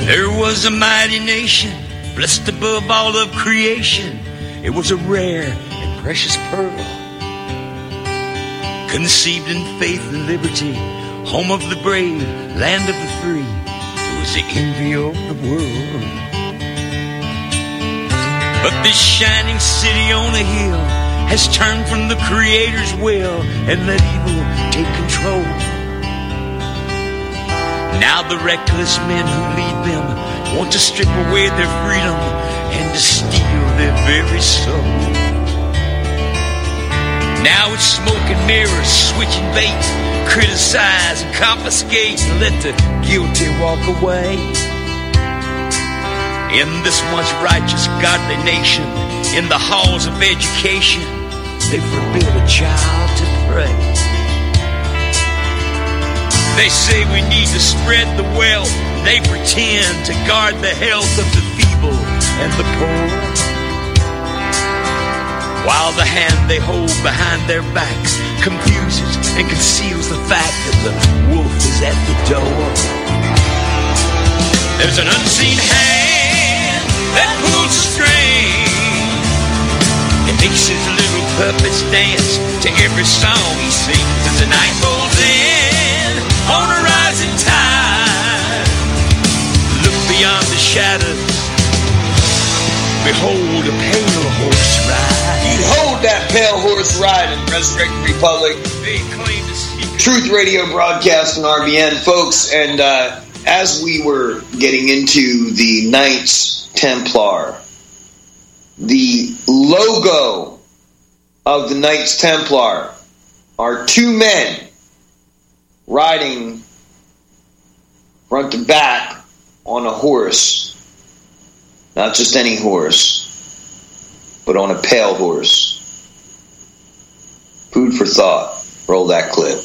There was a mighty nation, blessed above all of creation. It was a rare and precious pearl, conceived in faith and liberty, home of the brave, land of the free. It was the envy of the world. But this shining city on a hill has turned from the Creator's will and let evil take control. Now the reckless men who lead them want to strip away their freedom and to steal their very soul. Now it's smoke and mirrors, switching bait, criticize and confiscate and let the guilty walk away. In this once righteous, godly nation, in the halls of education, they forbid a child to pray. They say we need to spread the wealth. They pretend to guard the health of the feeble and the poor, while the hand they hold behind their backs confuses and conceals the fact that the wolf is at the door. There's an unseen hand that pulls the string. It makes his little puppets dance to every song he sings as the night rolls in on a rising tide. Look beyond the shadows, behold a pale horse ride. Behold that pale horse ride in Resurrected Republic. They claim to seek Truth Radio broadcast on RBN, folks. And as we were getting into the Knights Templar, the logo of the Knights Templar are two men riding front to back on a horse. Not just any horse, but on a pale horse. Food for thought. Roll that clip.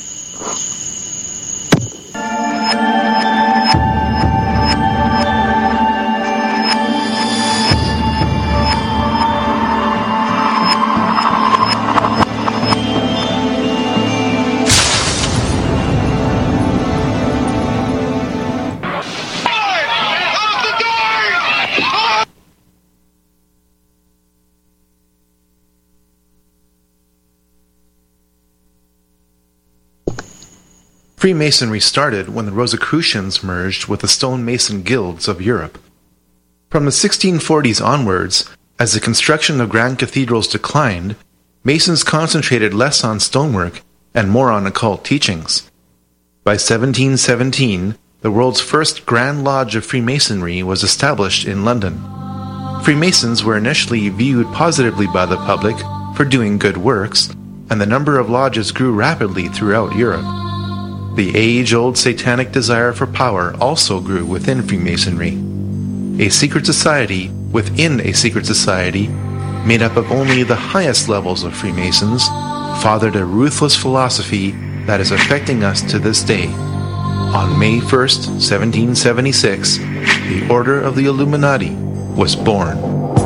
Freemasonry started when the Rosicrucians merged with the stonemason guilds of Europe. From the 1640s onwards, as the construction of grand cathedrals declined, Masons concentrated less on stonework and more on occult teachings. By 1717, the world's first Grand Lodge of Freemasonry was established in London. Freemasons were initially viewed positively by the public for doing good works, and the number of lodges grew rapidly throughout Europe. The age-old satanic desire for power also grew within Freemasonry. A secret society within a secret society, made up of only the highest levels of Freemasons, fathered a ruthless philosophy that is affecting us to this day. On May 1st, 1776, the Order of the Illuminati was born.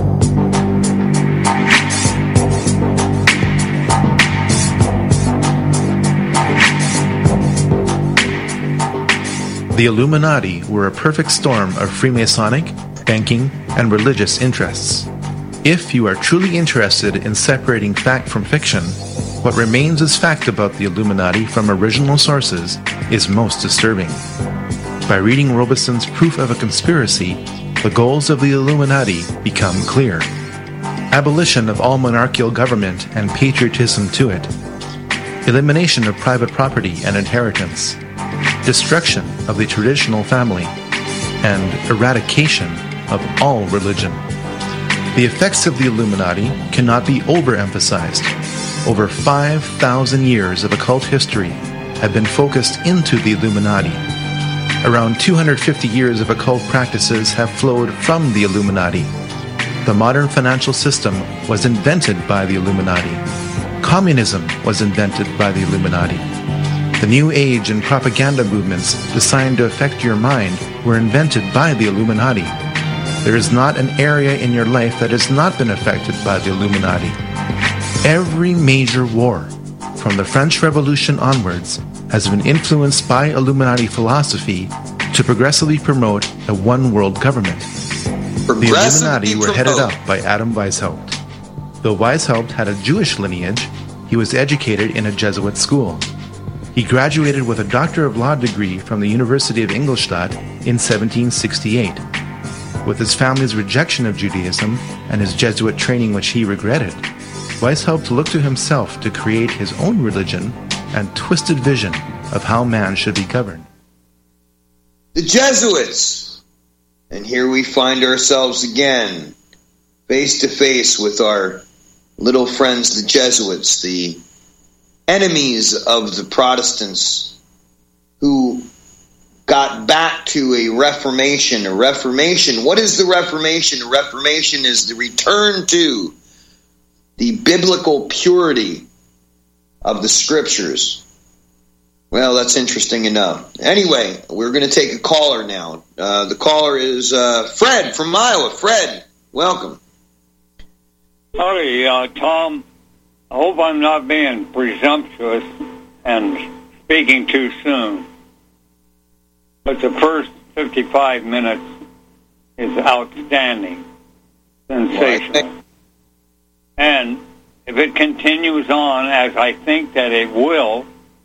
The Illuminati were a perfect storm of Freemasonic, banking, and religious interests. If you are truly interested in separating fact from fiction, what remains as fact about the Illuminati from original sources is most disturbing. By reading Robeson's Proof of a Conspiracy, the goals of the Illuminati become clear. Abolition of all monarchical government and patriotism to it. Elimination of private property and inheritance. Destruction of the traditional family, and eradication of all religion. The effects of the Illuminati cannot be overemphasized. Over 5,000 years of occult history have been focused into the Illuminati. Around 250 years of occult practices have flowed from the Illuminati. The modern financial system was invented by the Illuminati. Communism was invented by the Illuminati. The New Age and propaganda movements designed to affect your mind were invented by the Illuminati. There is not an area in your life that has not been affected by the Illuminati. Every major war, from the French Revolution onwards, has been influenced by Illuminati philosophy to progressively promote a one-world government. The Illuminati were headed up by Adam Weishaupt. Though Weishaupt had a Jewish lineage, he was educated in a Jesuit school. He graduated with a Doctor of Law degree from the University of Ingolstadt in 1768. With his family's rejection of Judaism and his Jesuit training which he regretted, Weishaupt looked to himself to create his own religion and twisted vision of how man should be governed. The Jesuits! And here we find ourselves again, face to face with our little friends, the Jesuits, the enemies of the Protestants, who got back to a Reformation. A Reformation, what is the Reformation? A Reformation is the return to the biblical purity of the Scriptures. Well, that's interesting enough. Anyway, we're going to take a caller now. The caller is Fred from Iowa. Fred, welcome. Howdy, Tom. I hope I'm not being presumptuous and speaking too soon. But the first 55 minutes is outstanding, sensational. And if it continues on, as I think that it will,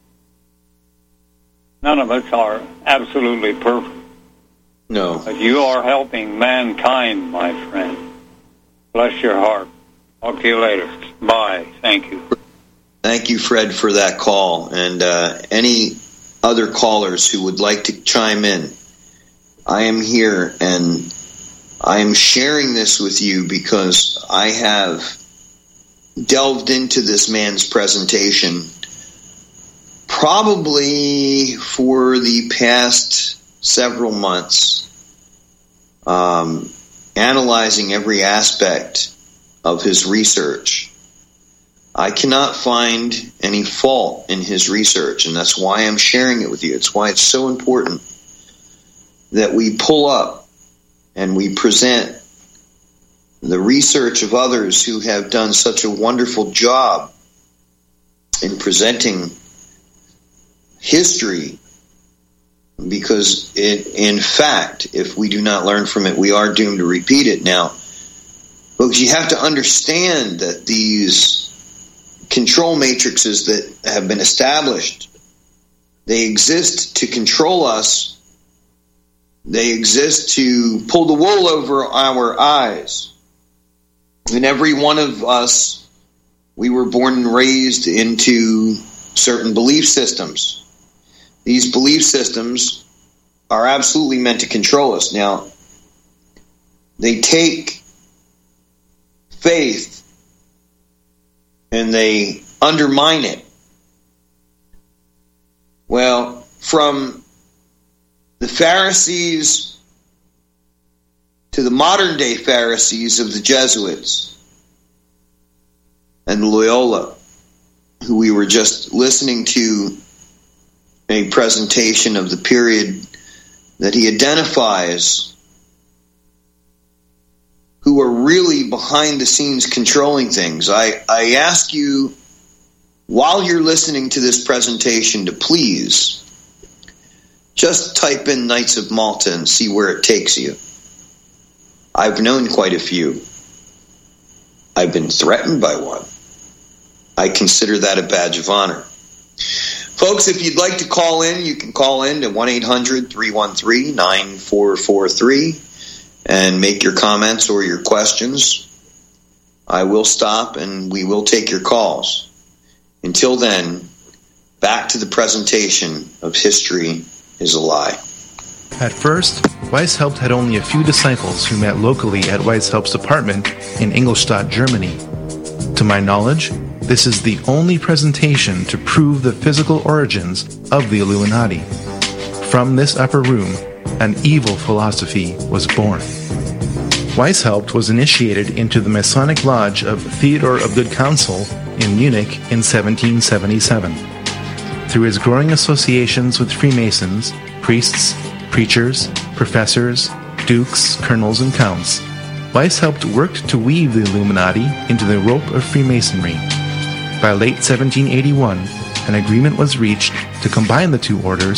none of us are absolutely perfect. No. But you are helping mankind, my friend. Bless your heart. Talk to you later. Bye. Thank you. Thank you, Fred, for that call. And any other callers who would like to chime in, I am here and I am sharing this with you because I have delved into this man's presentation probably for the past several months, analyzing every aspect of his research. I cannot find any fault in his research, and that's why I'm sharing it with you. It's why it's so important that we pull up and we present the research of others who have done such a wonderful job in presenting history, because in fact, if we do not learn from it, we are doomed to repeat it. Now, folks, you have to understand that these control matrices that have been established, they exist to control us. They exist to pull the wool over our eyes. And every one of us, we were born and raised into certain belief systems. These belief systems are absolutely meant to control us. Now, they take faith and they undermine it. Well, from the Pharisees to the modern day Pharisees of the Jesuits and Loyola, who we were just listening to a presentation of the period that he identifies, who are really behind the scenes controlling things. I ask you, while you're listening to this presentation, to please just type in Knights of Malta and see where it takes you. I've known quite a few. I've been threatened by one. I consider that a badge of honor. Folks, if you'd like to call in, you can call in to 1-800-313-9443 and make your comments or your questions. I will stop and we will take your calls. Until then, back to the presentation of History is a Lie. At first, Weishaupt had only a few disciples who met locally at Weishaupt's apartment in Ingolstadt, Germany. To my knowledge, this is the only presentation to prove the physical origins of the Illuminati. From this upper room, an evil philosophy was born. Weishaupt was initiated into the Masonic Lodge of Theodore of Good Counsel in Munich in 1777. Through his growing associations with Freemasons, priests, preachers, professors, dukes, colonels, and counts, Weishaupt worked to weave the Illuminati into the rope of Freemasonry. By late 1781, an agreement was reached to combine the two orders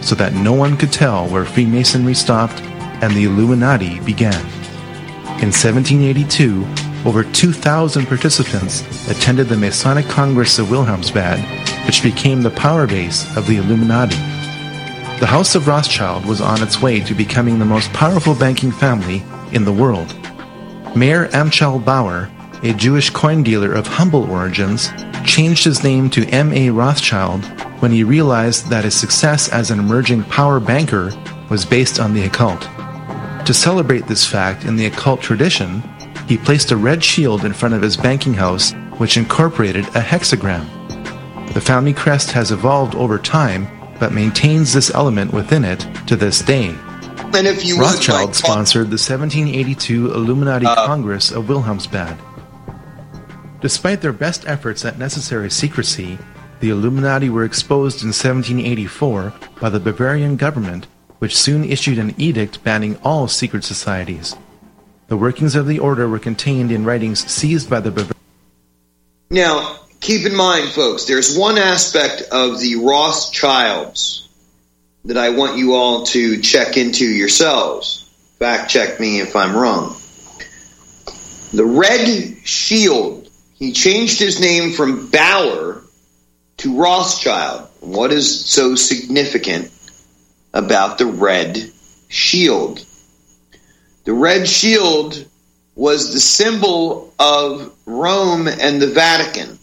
so that no one could tell where Freemasonry stopped and the Illuminati began. In 1782, over 2,000 participants attended the Masonic Congress of Wilhelmsbad, which became the power base of the Illuminati. The House of Rothschild was on its way to becoming the most powerful banking family in the world. Mayer Amschel Bauer, a Jewish coin dealer of humble origins, changed his name to M.A. Rothschild when he realized that his success as an emerging power banker was based on the occult. To celebrate this fact in the occult tradition, he placed a red shield in front of his banking house which incorporated a hexagram. The family crest has evolved over time, but maintains this element within it to this day. And if you Rothschild sponsored the 1782 Illuminati Congress of Wilhelmsbad. Despite their best efforts at necessary secrecy, the Illuminati were exposed in 1784 by the Bavarian government, which soon issued an edict banning all secret societies. The workings of the order were contained in writings seized by the Bavarian. Now, keep in mind, folks, there's one aspect of the Rothschilds that I want you all to check into yourselves. Fact check me if I'm wrong. The Red Shield, he changed his name from Bauer to Rothschild. What is so significant about the Red Shield? The Red Shield was the symbol of Rome and the Vatican.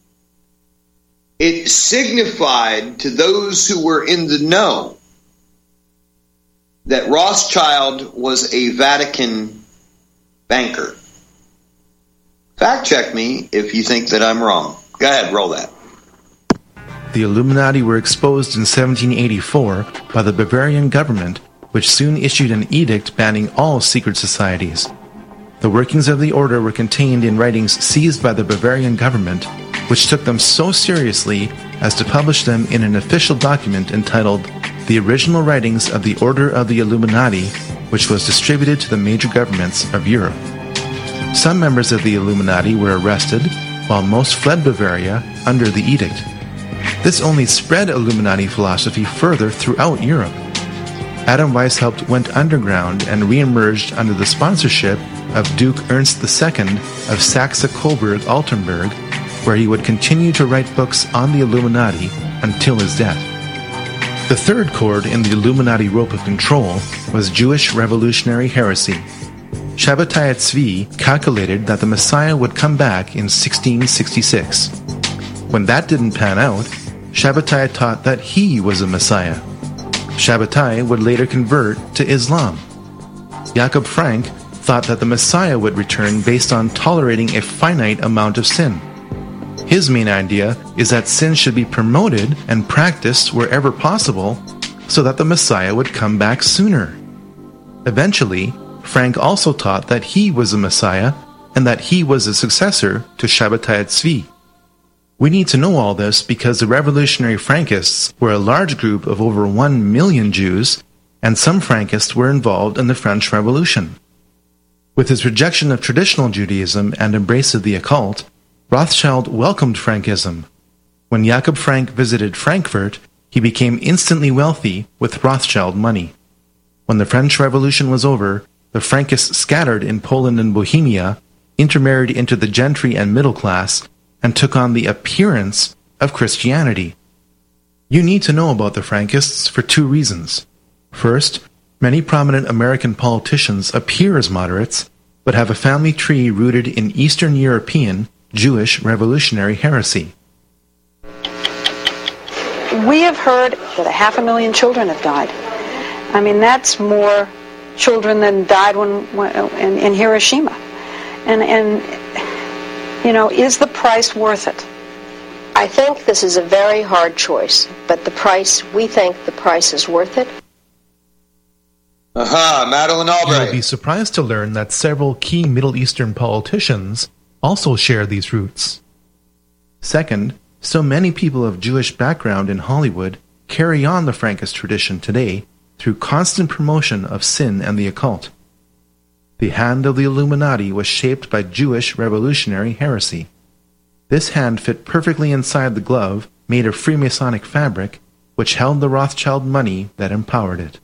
It signified to those who were in the know that Rothschild was a Vatican banker. Fact check me if you think that I'm wrong. Go ahead, roll that. The Illuminati were exposed in 1784 by the Bavarian government, which soon issued an edict banning all secret societies. The workings of the order were contained in writings seized by the Bavarian government, which took them so seriously as to publish them in an official document entitled The Original Writings of the Order of the Illuminati, which was distributed to the major governments of Europe. Some members of the Illuminati were arrested, while most fled Bavaria under the edict. This only spread Illuminati philosophy further throughout Europe. Adam Weishaupt went underground and re-emerged under the sponsorship of Duke Ernst II of Saxe-Coburg-Altenburg, where he would continue to write books on the Illuminati until his death. The third cord in the Illuminati rope of control was Jewish revolutionary heresy. Shabbatai Tzvi calculated that the Messiah would come back in 1666. When that didn't pan out, Shabbatai taught that he was a Messiah. Shabbatai would later convert to Islam. Jakob Frank thought that the Messiah would return based on tolerating a finite amount of sin. His main idea is that sin should be promoted and practiced wherever possible so that the Messiah would come back sooner. Eventually, Frank also taught that he was a Messiah and that he was a successor to Shabbatai Tzvi. We need to know all this because the revolutionary Frankists were a large group of over 1 million Jews, and some Frankists were involved in the French Revolution. With his rejection of traditional Judaism and embrace of the occult, Rothschild welcomed Frankism. When Jakob Frank visited Frankfurt, he became instantly wealthy with Rothschild money. When the French Revolution was over, the Frankists scattered in Poland and Bohemia, intermarried into the gentry and middle class, and took on the appearance of Christianity. You need to know about the Frankists for two reasons. First, many prominent American politicians appear as moderates, but have a family tree rooted in Eastern European Jewish revolutionary heresy. We have heard that 500,000 children have died. I mean, that's more children than died in Hiroshima. And you know, is the price worth it? I think this is a very hard choice, but we think the price is worth it. Madeleine Albright. You'll be surprised to learn that several key Middle Eastern politicians also share these roots. Second, so many people of Jewish background in Hollywood carry on the Frankist tradition today through constant promotion of sin and the occult. The hand of the Illuminati was shaped by Jewish revolutionary heresy. This hand fit perfectly inside the glove, made of Freemasonic fabric, which held the Rothschild money that empowered it.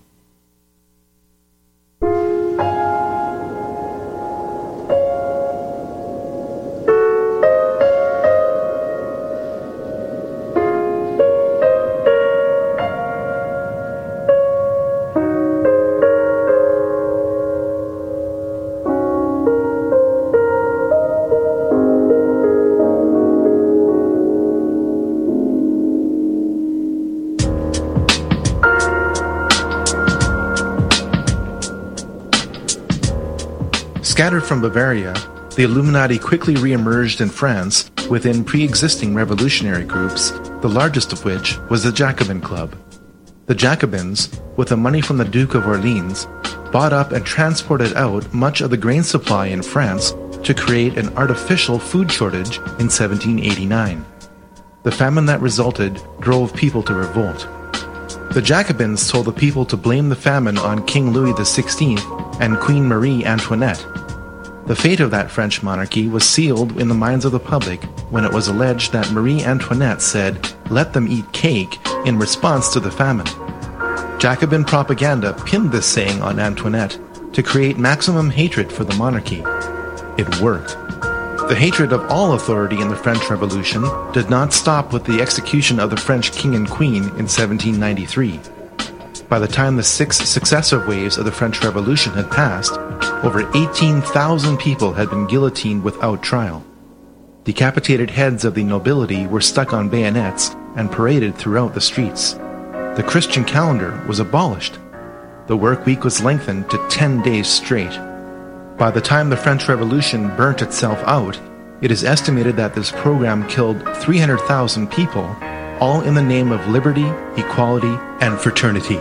Scattered from Bavaria, the Illuminati quickly re-emerged in France within pre-existing revolutionary groups, the largest of which was the Jacobin Club. The Jacobins, with the money from the Duke of Orleans, bought up and transported out much of the grain supply in France to create an artificial food shortage in 1789. The famine that resulted drove people to revolt. The Jacobins told the people to blame the famine on King Louis XVI and Queen Marie Antoinette. The fate of that French monarchy was sealed in the minds of the public when it was alleged that Marie Antoinette said, "Let them eat cake," in response to the famine. Jacobin propaganda pinned this saying on Antoinette to create maximum hatred for the monarchy. It worked. The hatred of all authority in the French Revolution did not stop with the execution of the French king and queen in 1793. By the time the 6 successive waves of the French Revolution had passed, over 18,000 people had been guillotined without trial. Decapitated heads of the nobility were stuck on bayonets and paraded throughout the streets. The Christian calendar was abolished. The work week was lengthened to 10 days straight. By the time the French Revolution burnt itself out, it is estimated that this program killed 300,000 people, all in the name of liberty, equality, and fraternity.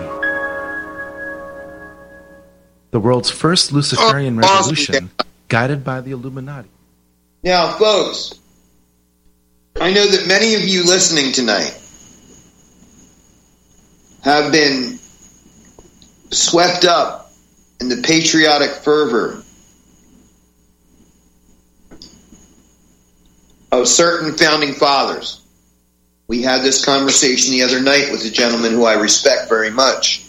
The world's first Luciferian revolution, guided by the Illuminati. Now, folks, I know that many of you listening tonight have been swept up in the patriotic fervor of certain founding fathers. We had this conversation the other night with a gentleman who I respect very much,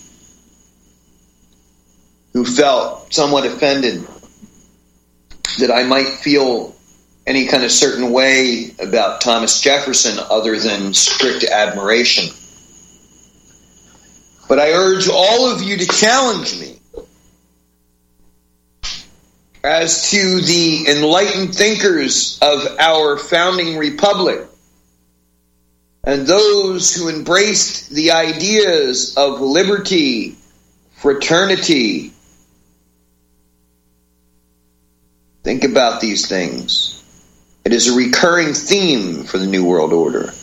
who felt somewhat offended that I might feel any kind of certain way about Thomas Jefferson other than strict admiration. But I urge all of you to challenge me as to the enlightened thinkers of our founding republic and those who embraced the ideas of liberty, fraternity. Think about these things. It is a recurring theme for the New World Order.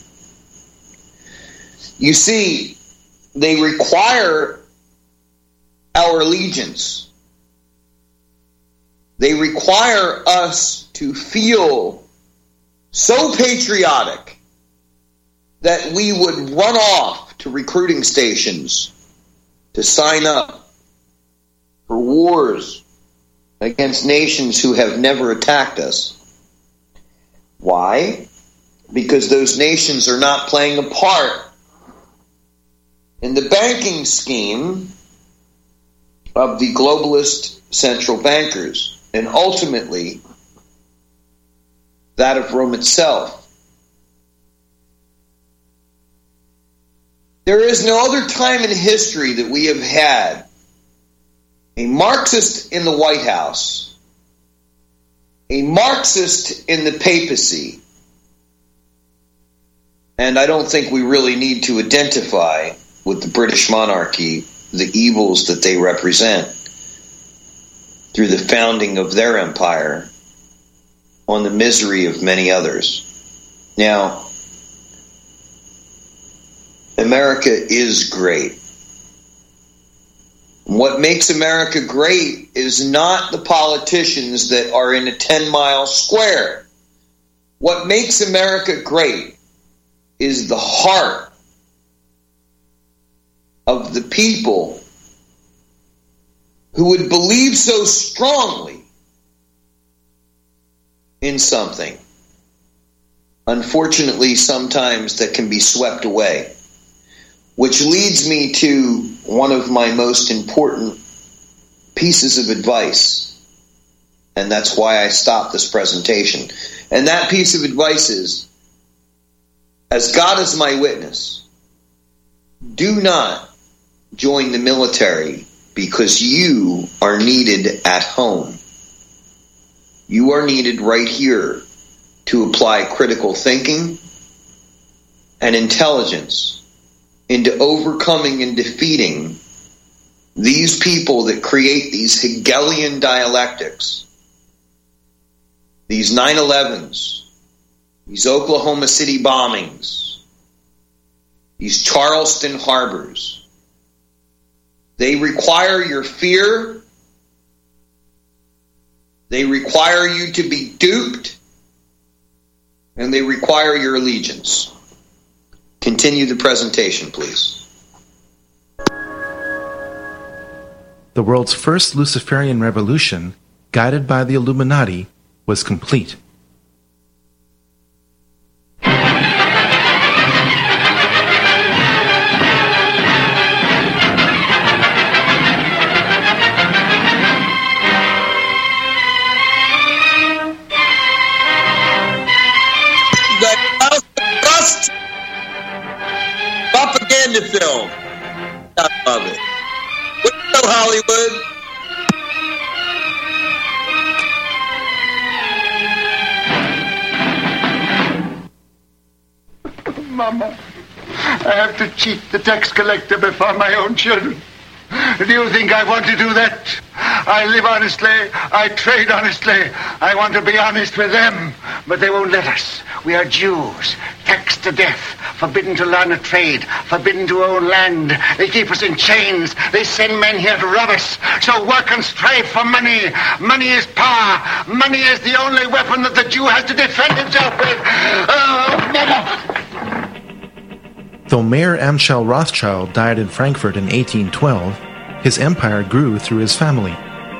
You see, they require our allegiance. They require us to feel so patriotic that we would run off to recruiting stations to sign up for wars against nations who have never attacked us. Why? Because those nations are not playing a part in the banking scheme of the globalist central bankers, and ultimately that of Rome itself. There is no other time in history that we have had a Marxist in the White House, a Marxist in the papacy, and I don't think we really need to identify with the British monarchy the evils that they represent through the founding of their empire on the misery of many others. Now, America is great. What makes America great is not the politicians that are in a 10-mile square. What makes America great is the heart of the people who would believe so strongly in something. Unfortunately, sometimes that can be swept away. Which leads me to one of my most important pieces of advice. And that's why I stopped this presentation. And that piece of advice is, as God is my witness, do not join the military because you are needed at home. You are needed right here to apply critical thinking and intelligence into overcoming and defeating these people that create these Hegelian dialectics, these 9/11s, these Oklahoma City bombings, these Charleston harbors. They require your fear. They require you to be duped. And they require your allegiance. Continue the presentation, please. The world's first Luciferian revolution, guided by the Illuminati, was complete. Propaganda film. I love it. Go Hollywood. Mama, I have to cheat the tax collector before my own children. Do you think I want to do that? I live honestly. I trade honestly. I want to be honest with them, but they won't let us. We are Jews, taxed to death, forbidden to learn a trade, forbidden to own land. They keep us in chains. They send men here to rob us. So work and strive for money. Money is power. Money is the only weapon that the Jew has to defend himself with. Oh, Mama! Though Mayer Amschel Rothschild died in Frankfurt in 1812, his empire grew through his family.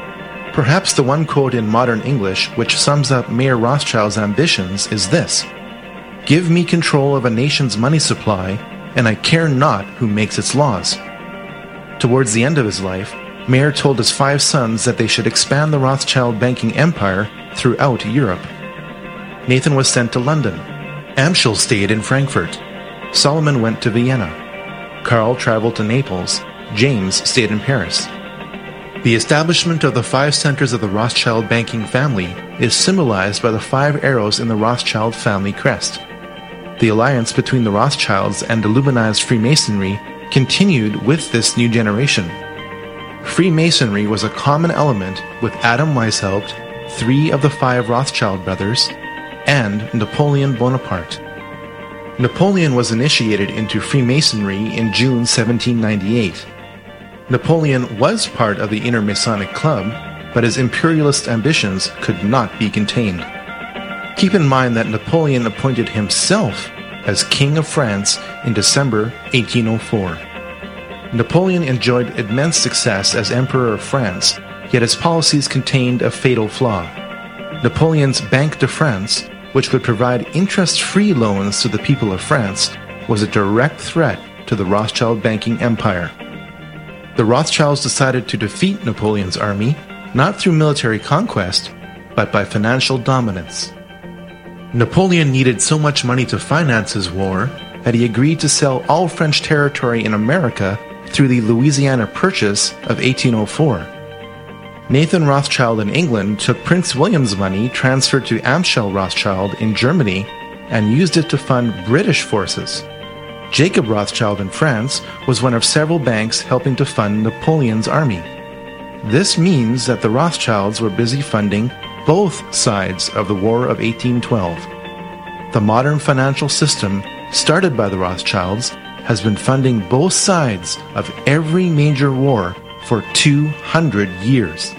Perhaps the one quote in modern English which sums up Mayer Rothschild's ambitions is this: "Give me control of a nation's money supply, and I care not who makes its laws." Towards the end of his life, Mayer told his 5 sons that they should expand the Rothschild banking empire throughout Europe. Nathan was sent to London. Amschel stayed in Frankfurt. Solomon went to Vienna. Karl traveled to Naples. James stayed in Paris. The establishment of the 5 centers of the Rothschild banking family is symbolized by the 5 arrows in the Rothschild family crest. The alliance between the Rothschilds and Illuminized Freemasonry continued with this new generation. Freemasonry was a common element with Adam Weishaupt, 3 of the 5 Rothschild brothers, and Napoleon Bonaparte. Napoleon was initiated into Freemasonry in June 1798. Napoleon was part of the Inner Masonic Club, but his imperialist ambitions could not be contained. Keep in mind that Napoleon appointed himself as King of France in December 1804. Napoleon enjoyed immense success as Emperor of France, yet his policies contained a fatal flaw. Napoleon's Banque de France, which would provide interest-free loans to the people of France, was a direct threat to the Rothschild banking empire. The Rothschilds decided to defeat Napoleon's army, not through military conquest, but by financial dominance. Napoleon needed so much money to finance his war that he agreed to sell all French territory in America through the Louisiana Purchase of 1804. Nathan Rothschild in England took Prince William's money transferred to Amschel Rothschild in Germany and used it to fund British forces. Jacob Rothschild in France was one of several banks helping to fund Napoleon's army. This means that the Rothschilds were busy funding both sides of the War of 1812. The modern financial system, started by the Rothschilds, has been funding both sides of every major war for 200 years.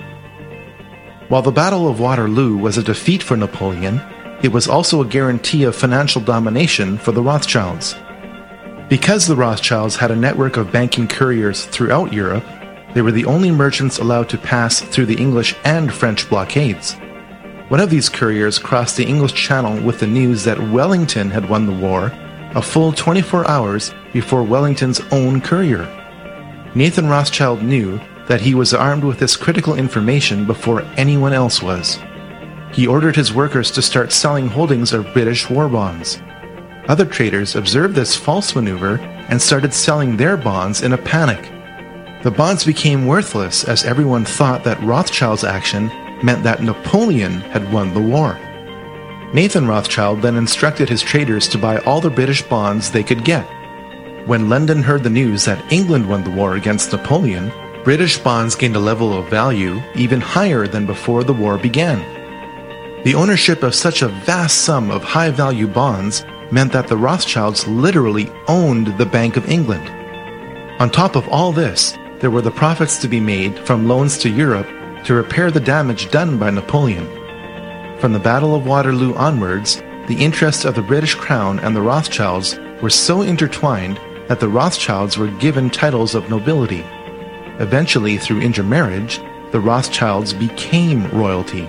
While the Battle of Waterloo was a defeat for Napoleon, it was also a guarantee of financial domination for the Rothschilds. Because the Rothschilds had a network of banking couriers throughout Europe, they were the only merchants allowed to pass through the English and French blockades. One of these couriers crossed the English Channel with the news that Wellington had won the war a full 24 hours before Wellington's own courier. Nathan Rothschild knew that he was armed with this critical information before anyone else was. He ordered his workers to start selling holdings of British war bonds. Other traders observed this false maneuver and started selling their bonds in a panic. The bonds became worthless as everyone thought that Rothschild's action meant that Napoleon had won the war. Nathan Rothschild then instructed his traders to buy all the British bonds they could get. When London heard the news that England won the war against Napoleon, British bonds gained a level of value even higher than before the war began. The ownership of such a vast sum of high-value bonds meant that the Rothschilds literally owned the Bank of England. On top of all this, there were the profits to be made from loans to Europe to repair the damage done by Napoleon. From the Battle of Waterloo onwards, the interests of the British Crown and the Rothschilds were so intertwined that the Rothschilds were given titles of nobility. Eventually, through intermarriage, the Rothschilds became royalty.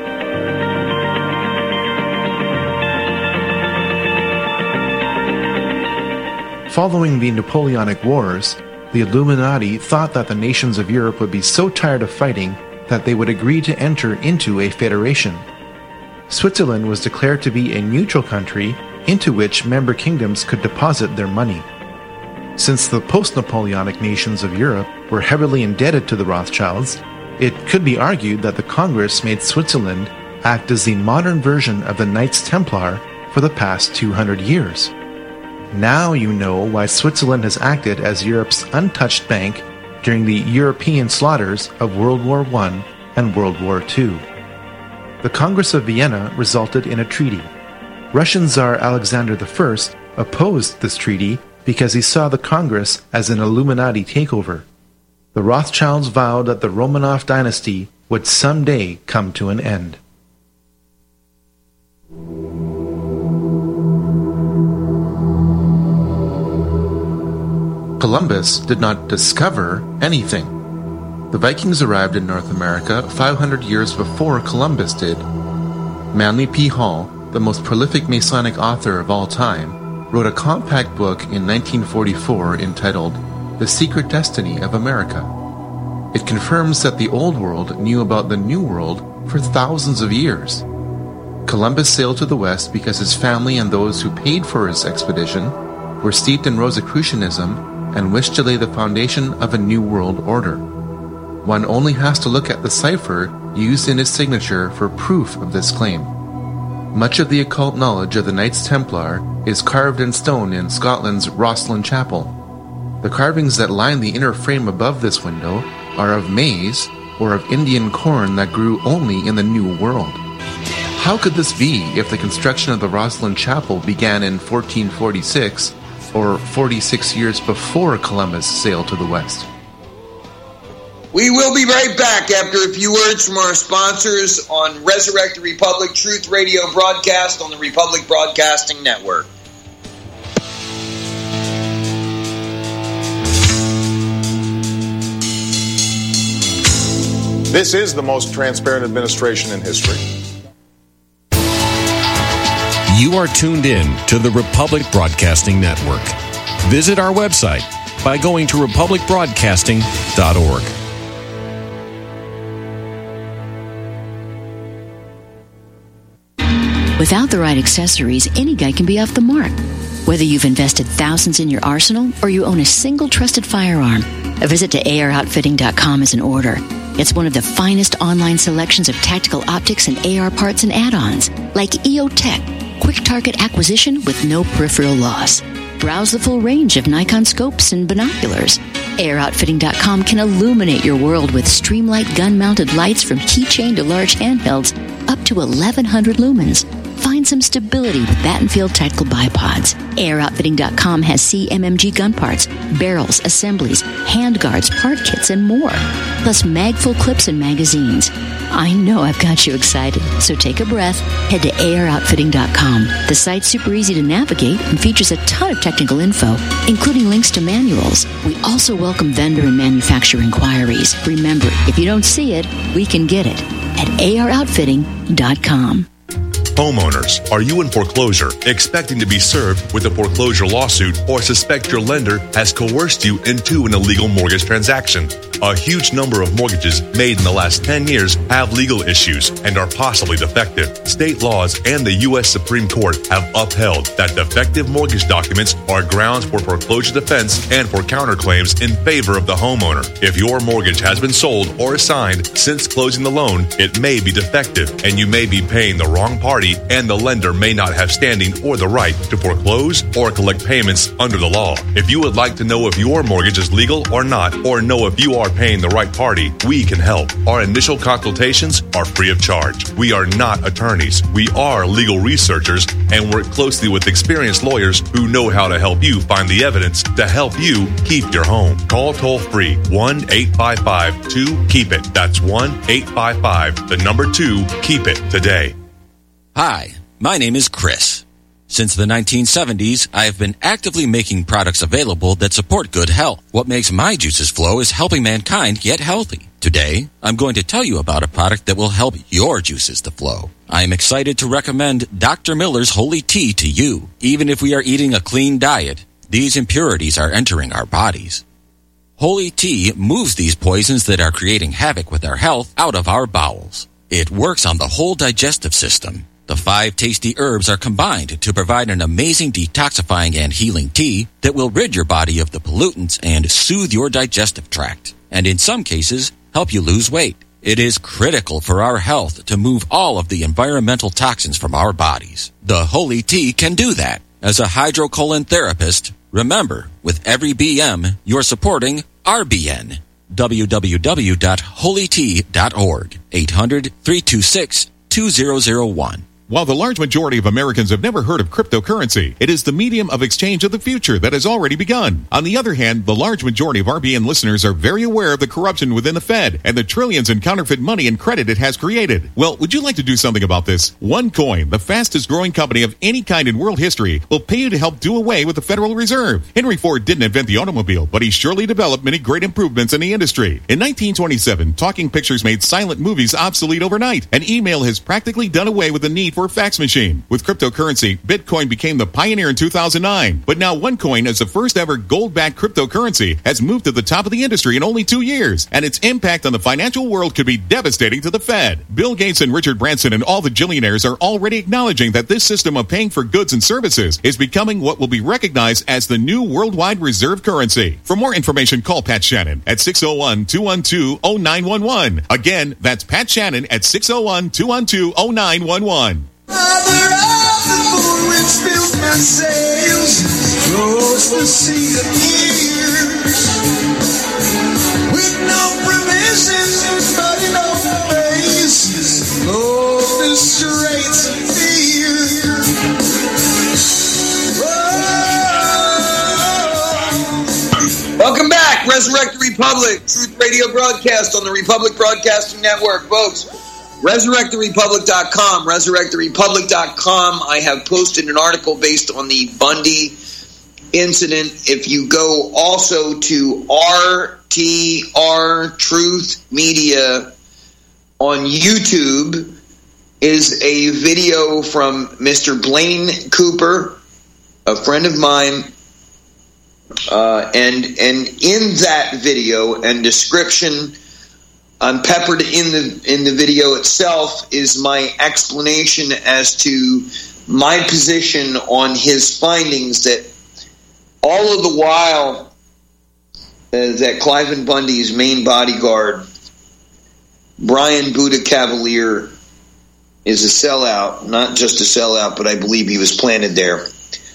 Following the Napoleonic Wars, the Illuminati thought that the nations of Europe would be so tired of fighting that they would agree to enter into a federation. Switzerland was declared to be a neutral country into which member kingdoms could deposit their money. Since the post-Napoleonic nations of Europe were heavily indebted to the Rothschilds, it could be argued that the Congress made Switzerland act as the modern version of the Knights Templar for the past 200 years. Now you know why Switzerland has acted as Europe's untouched bank during the European slaughters of World War I and World War II. The Congress of Vienna resulted in a treaty. Russian Tsar Alexander I opposed this treaty because he saw the Congress as an Illuminati takeover. The Rothschilds vowed that the Romanov dynasty would someday come to an end. Columbus did not discover anything. The Vikings arrived in North America 500 years before Columbus did. Manly P. Hall, the most prolific Masonic author of all time, wrote a compact book in 1944 entitled The Secret Destiny of America. It confirms that the Old World knew about the New World for thousands of years. Columbus sailed to the West because his family and those who paid for his expedition were steeped in Rosicrucianism and wished to lay the foundation of a new world order. One only has to look at the cipher used in his signature for proof of this claim. Much of the occult knowledge of the Knights Templar is carved in stone in Scotland's Rosslyn Chapel. The carvings that line the inner frame above this window are of maize or of Indian corn that grew only in the New World. How could this be if the construction of the Rosslyn Chapel began in 1446 or 46 years before Columbus sailed to the West? We will be right back after a few words from our sponsors on Resurrect the Republic Truth Radio broadcast on the Republic Broadcasting Network. This is the most transparent administration in history. You are tuned in to the Republic Broadcasting Network. Visit our website by going to republicbroadcasting.org. Without the right accessories, any guy can be off the mark. Whether you've invested thousands in your arsenal or you own a single trusted firearm, a visit to AROutfitting.com is in order. It's one of the finest online selections of tactical optics and AR parts and add-ons, like EOTech, quick target acquisition with no peripheral loss. Browse the full range of Nikon scopes and binoculars. AROutfitting.com can illuminate your world with Streamlight gun-mounted lights from keychain to large handhelds up to 1,100 lumens. Find some stability with Battenfield tactical bipods. AROutfitting.com has CMMG gun parts, barrels, assemblies, handguards, part kits, and more. Plus magful clips and magazines. I know I've got you excited, so take a breath. Head to AROutfitting.com. The site's super easy to navigate and features a ton of technical info, including links to manuals. We also welcome vendor and manufacturer inquiries. Remember, if you don't see it, we can get it at AROutfitting.com. Homeowners, are you in foreclosure, expecting to be served with a foreclosure lawsuit, or suspect your lender has coerced you into an illegal mortgage transaction? A huge number of mortgages made in the last 10 years have legal issues and are possibly defective. State laws and the U.S. Supreme Court have upheld that defective mortgage documents are grounds for foreclosure defense and for counterclaims in favor of the homeowner. If your mortgage has been sold or assigned since closing the loan, it may be defective and you may be paying the wrong party, and the lender may not have standing or the right to foreclose or collect payments under the law. If you would like to know if your mortgage is legal or not, or know if you are paying the right party, we can help. Our initial consultations are free of charge. We are not attorneys. We are legal researchers and work closely with experienced lawyers who know how to help you find the evidence to help you keep your home. Call toll-free 1-855-2-KEEP-IT. That's 1-855-2-KEEP-IT today. Hi, my name is Chris. Since the 1970s, I have been actively making products available that support good health. What makes my juices flow is helping mankind get healthy. Today, I'm going to tell you about a product that will help your juices to flow. I am excited to recommend Dr. Miller's Holy Tea to you. Even if we are eating a clean diet, these impurities are entering our bodies. Holy Tea moves these poisons that are creating havoc with our health out of our bowels. It works on the whole digestive system. The 5 tasty herbs are combined to provide an amazing detoxifying and healing tea that will rid your body of the pollutants and soothe your digestive tract, and in some cases, help you lose weight. It is critical for our health to move all of the environmental toxins from our bodies. The Holy Tea can do that. As a hydrocolon therapist, remember, with every BM, you're supporting RBN. www.holytea.org. 800-326-2001. While the large majority of Americans have never heard of cryptocurrency, it is the medium of exchange of the future that has already begun. On the other hand, the large majority of RBN listeners are very aware of the corruption within the Fed and the trillions in counterfeit money and credit it has created. Well, would you like to do something about this? OneCoin, the fastest growing company of any kind in world history, will pay you to help do away with the Federal Reserve. Henry Ford didn't invent the automobile, but he surely developed many great improvements in the industry. In 1927, talking pictures made silent movies obsolete overnight, and email has practically done away with the need for a fax machine. With cryptocurrency, Bitcoin became the pioneer in 2009. But now OneCoin, as the first ever gold-backed cryptocurrency, has moved to the top of the industry in only 2 years. And its impact on the financial world could be devastating to the Fed. Bill Gates and Richard Branson and all the billionaires are already acknowledging that this system of paying for goods and services is becoming what will be recognized as the new worldwide reserve currency. For more information, call Pat Shannon at 601-212-0911. Again, that's Pat Shannon at 601-212-0911. Mother of the moon, which fills my sails, flows the sea of years, with no provision, but in open face, flows the straits of fear. Welcome back, Resurrect the Republic, Truth Radio broadcast on the Republic Broadcasting Network, folks. ResurrectTheRepublic.com, ResurrectTheRepublic.com. I have posted an article based on the Bundy incident. If you go also to RTR Truth Media on YouTube, is a video from Mr. Blaine Cooper, a friend of mine, and in that video and description, peppered in the video itself, is my explanation as to my position on his findings, that all of the while that Cliven Bundy's main bodyguard, Brian Buddha Cavalier, is a sellout, not just a sellout, but I believe he was planted there.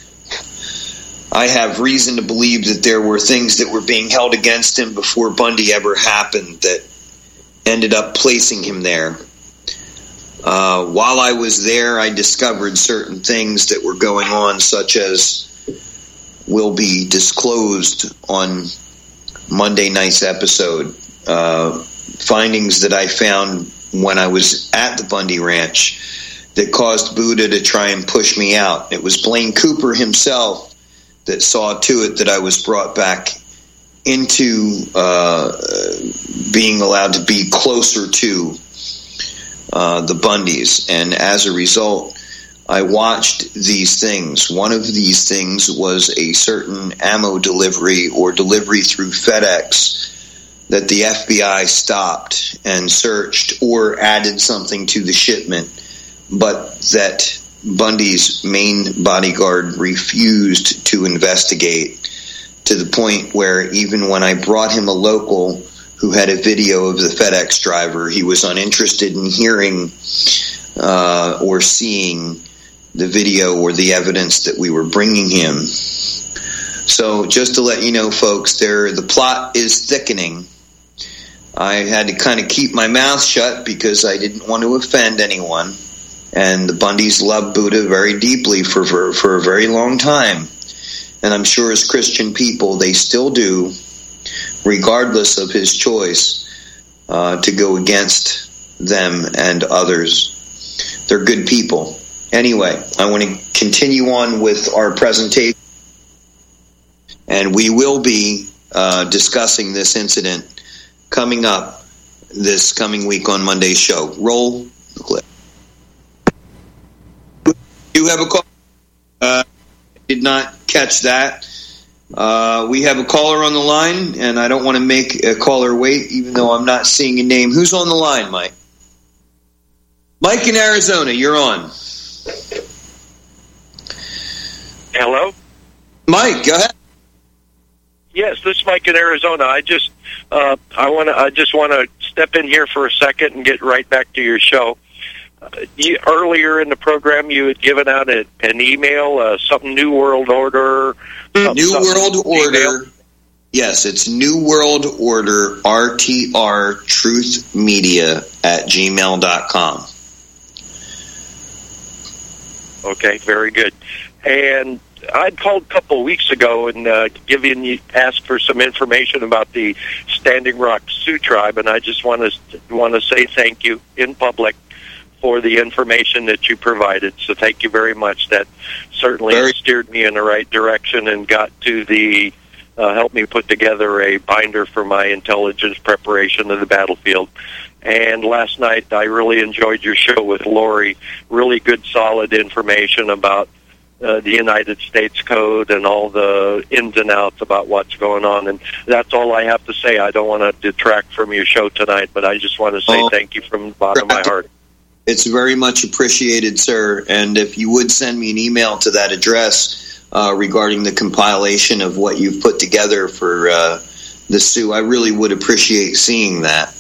I have reason to believe that there were things that were being held against him before Bundy ever happened that ended up placing him there. While I was there, I discovered certain things that were going on, such as will be disclosed on Monday night's episode. Findings that I found when I was at the Bundy Ranch that caused Buddha to try and push me out. It was Blaine Cooper himself that saw to it that I was brought back into being allowed to be closer to the Bundys. And as a result, I watched these things. One of these things was a certain ammo delivery or delivery through FedEx that the FBI stopped and searched or added something to the shipment, but that Bundy's main bodyguard refused to investigate, to the point where even when I brought him a local who had a video of the FedEx driver, he was uninterested in hearing or seeing the video or the evidence that we were bringing him. So just to let you know, folks, the plot is thickening. I had to kind of keep my mouth shut because I didn't want to offend anyone. And the Bundys loved Buddha very deeply for a very long time. And I'm sure as Christian people, they still do, regardless of his choice to go against them and others. They're good people. Anyway, I want to continue on with our presentation. And we will be discussing this incident coming up this coming week on Monday's show. Roll the clip. You have a call? Did not catch that. We have a caller on the line, and I don't want to make a caller wait, even though I'm not seeing a name. Who's on the line, Mike? Mike in Arizona, you're on. Hello? Mike, go ahead. Yes, this is Mike in Arizona. I just want to step in here for a second and get right back to your show. Earlier in the program, you had given out an email, something New World Order. New World Order. Yes, it's New World Order, RTR, Truth Media at gmail.com. Okay, very good. And I'd called a couple of weeks ago and asked for some information about the Standing Rock Sioux Tribe, and I just want to say thank you in public for the information that you provided. So thank you very much. That certainly steered me in the right direction and got to helped me put together a binder for my intelligence preparation of the battlefield. And last night I really enjoyed your show with Lori. Really good, solid information about the United States Code and all the ins and outs about what's going on. And that's all I have to say. I don't want to detract from your show tonight, but I just want to say thank you from the bottom of my heart. It's very much appreciated, sir. And if you would send me an email to that address regarding the compilation of what you've put together for the Sioux, I really would appreciate seeing that.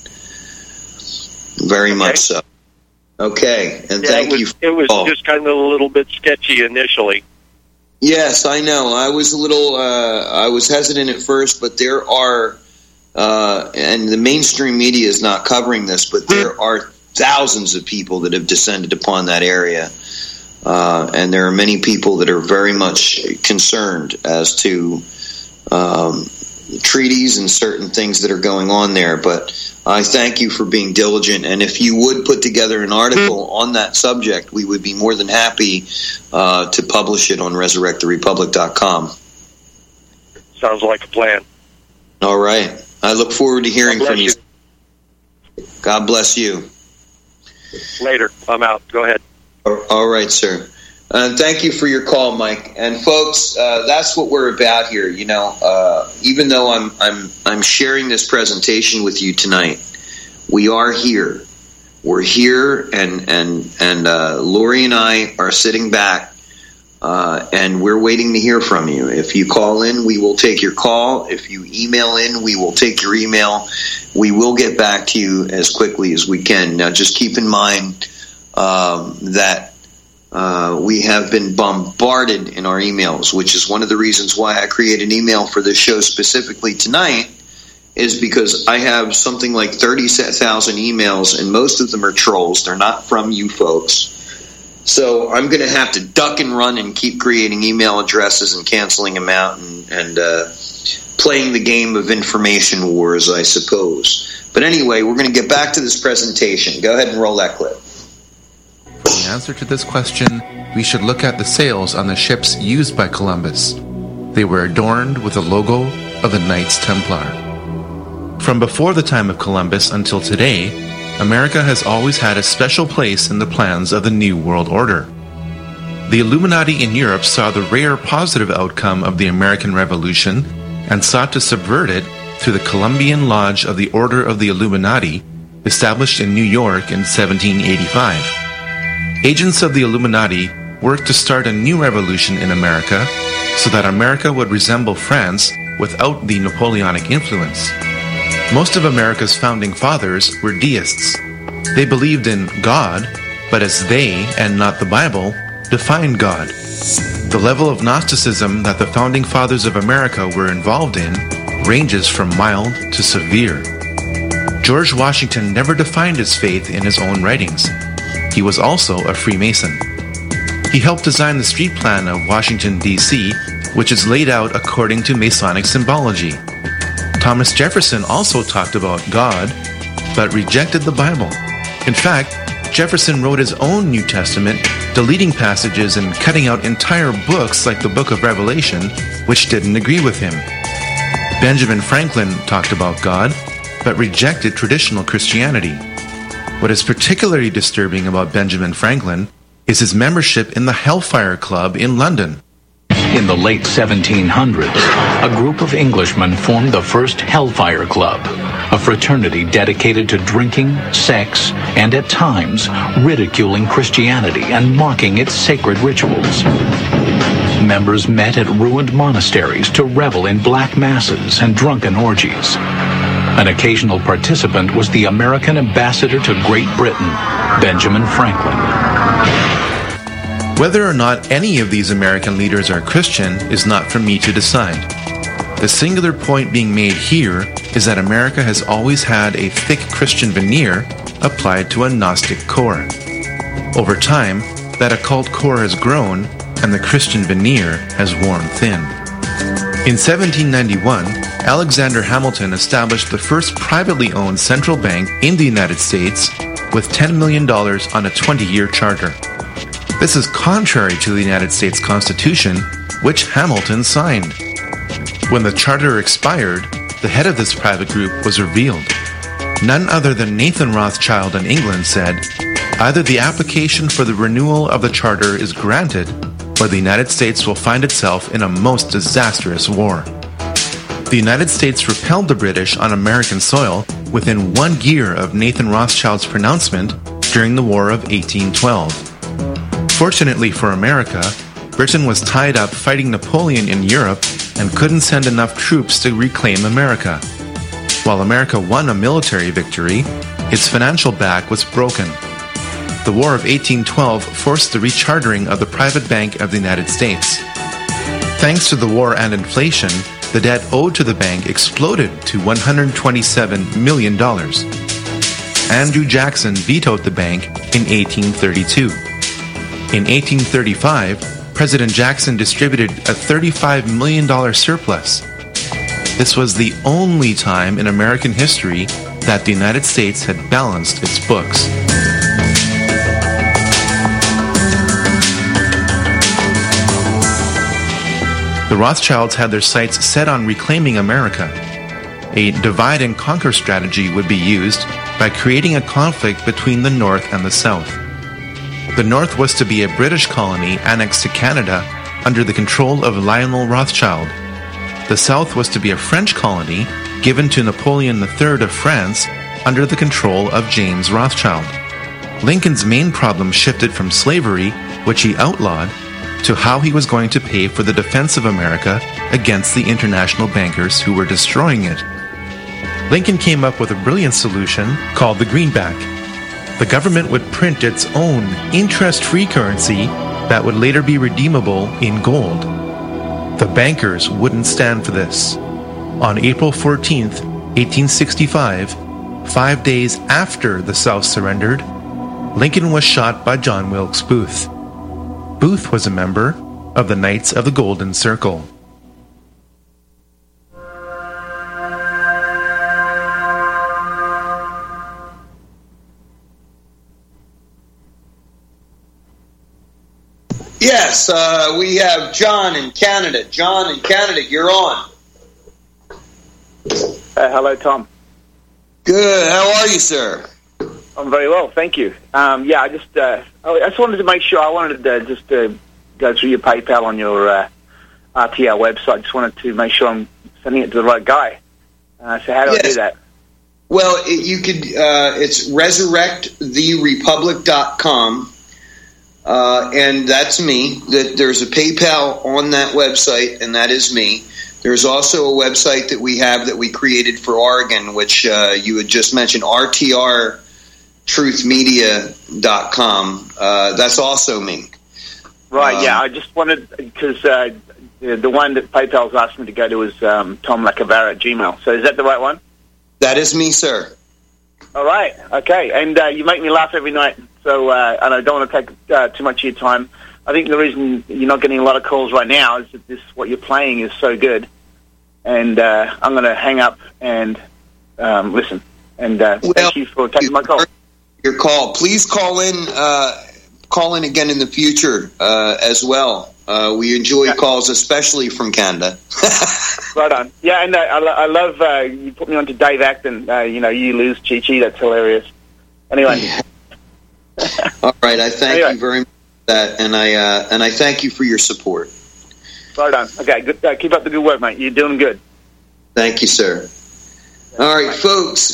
Very much so. Okay, and thank you. It was just kind of a little bit sketchy initially. Yes, I know. I was a little, I was hesitant at first, but there are, and the mainstream media is not covering this, but there are thousands of people that have descended upon that area. And there are many people that are very much concerned as to treaties and certain things that are going on there. But I thank you for being diligent. And if you would put together an article on that subject, we would be more than happy to publish it on resurrecttherepublic.com. Sounds like a plan. All right. I look forward to hearing from you. God bless you. Later. I'm out. Go ahead. All right, sir. Thank you for your call, Mike. And folks, that's what we're about here. You know, even though I'm sharing this presentation with you tonight, we are here. We're here, and Lori and I are sitting back, and we're waiting to hear from you. If you call in, we will take your call. If you email in, we will take your email. We will get back to you as quickly as we can. Now, just keep in mind that we have been bombarded in our emails, which is one of the reasons why I create an email for this show specifically tonight, is because I have something like 30,000 emails, and most of them are trolls. They're not from you folks. So I'm going to have to duck and run and keep creating email addresses and canceling them out and playing the game of information wars, I suppose. But anyway, we're going to get back to this presentation. Go ahead and roll that clip. The answer to this question, we should look at the sails on the ships used by Columbus. They were adorned with the logo of the Knights Templar. From before the time of Columbus until today, America has always had a special place in the plans of the New World Order. The Illuminati in Europe saw the rare positive outcome of the American Revolution and sought to subvert it through the Columbian Lodge of the Order of the Illuminati, established in New York in 1785. Agents of the Illuminati worked to start a new revolution in America so that America would resemble France without the Napoleonic influence. Most of America's founding fathers were deists. They believed in God, but as they, and not the Bible, defined God. The level of Gnosticism that the founding fathers of America were involved in ranges from mild to severe. George Washington never defined his faith in his own writings. He was also a Freemason. He helped design the street plan of Washington, D.C., which is laid out according to Masonic symbology. Thomas Jefferson also talked about God, but rejected the Bible. In fact, Jefferson wrote his own New Testament, deleting passages and cutting out entire books like the Book of Revelation, which didn't agree with him. Benjamin Franklin talked about God, but rejected traditional Christianity. What is particularly disturbing about Benjamin Franklin is his membership in the Hellfire Club in London. In the late 1700s, a group of Englishmen formed the first Hellfire Club, a fraternity dedicated to drinking, sex, and at times ridiculing Christianity and mocking its sacred rituals. Members met at ruined monasteries to revel in black masses and drunken orgies. An occasional participant was the American ambassador to Great Britain, Benjamin Franklin. Whether or not any of these American leaders are Christian is not for me to decide. The singular point being made here is that America has always had a thick Christian veneer applied to a Gnostic core. Over time, that occult core has grown and the Christian veneer has worn thin. In 1791, Alexander Hamilton established the first privately owned central bank in the United States with $10 million on a 20-year charter. This is contrary to the United States Constitution, which Hamilton signed. When the charter expired, the head of this private group was revealed. None other than Nathan Rothschild in England said, "Either the application for the renewal of the charter is granted, or the United States will find itself in a most disastrous war." The United States repelled the British on American soil within 1 year of Nathan Rothschild's pronouncement during the War of 1812. Fortunately for America, Britain was tied up fighting Napoleon in Europe and couldn't send enough troops to reclaim America. While America won a military victory, its financial back was broken. The War of 1812 forced the rechartering of the private bank of the United States. Thanks to the war and inflation, the debt owed to the bank exploded to $127 million. Andrew Jackson vetoed the bank in 1832. In 1835, President Jackson distributed a $35 million surplus. This was the only time in American history that the United States had balanced its books. The Rothschilds had their sights set on reclaiming America. A divide and conquer strategy would be used by creating a conflict between the North and the South. The North was to be a British colony annexed to Canada under the control of Lionel Rothschild. The South was to be a French colony given to Napoleon III of France under the control of James Rothschild. Lincoln's main problem shifted from slavery, which he outlawed, to how he was going to pay for the defense of America against the international bankers who were destroying it. Lincoln came up with a brilliant solution called the greenback. The government would print its own interest-free currency that would later be redeemable in gold. The bankers wouldn't stand for this. On April 14th, 1865, 5 days after the South surrendered, Lincoln was shot by John Wilkes Booth. Booth was a member of the Knights of the Golden Circle. Yes, we have John in Canada. John in Canada, you're on. Hello, Tom. Good. How are you, sir? I'm very well, thank you. I just wanted to make sure. I wanted to go through your PayPal on your RTR website. Just wanted to make sure I'm sending it to the right guy. So how do I do that? Well, you could. It's resurrecttherepublic.com, and that's me. There's a PayPal on that website, and that is me. There's also a website that we have that we created for Oregon, which you had just mentioned, rtrtruthmedia.com. That's also me. Right, yeah. I just wanted, because the one that PayPal's asked me to go to is Tom Lacavara at Gmail. So is that the right one? That is me, sir. All right, okay. And you make me laugh every night, so and I don't want to take too much of your time. I think the reason you're not getting a lot of calls right now is that what you're playing is so good. And I'm going to hang up and listen. And thank you for taking my call. Your call. Please call in again in the future as well. We enjoy calls, especially from Canada. Right on. Yeah, and I love you put me on to Dave Acton. You lose Chi-Chi. That's hilarious. Anyway. All right. I thank you very much for that, and I thank you for your support. Right on. Okay, good. Keep up the good work, mate. You're doing good. Thank you, sir. All right, folks.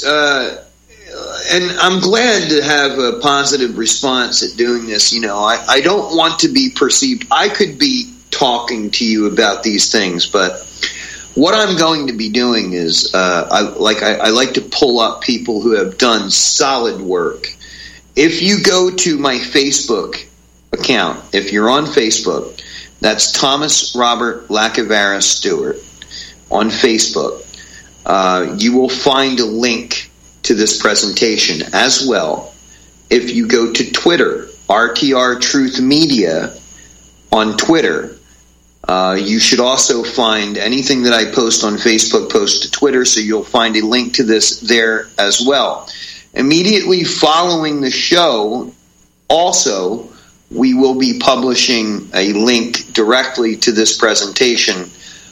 And I'm glad to have a positive response at doing this. I don't want to be perceived. I could be talking to you about these things, but what I'm going to be doing is I like to pull up people who have done solid work. If you go to my Facebook account, if you're on Facebook, that's Thomas Robert Lacavara Stewart on Facebook. You will find a link to this presentation as well. If you go to Twitter, RTR Truth Media on Twitter, you should also find anything that I post on Facebook, post to Twitter, so you'll find a link to this there as well. Immediately following the show, also, we will be publishing a link directly to this presentation.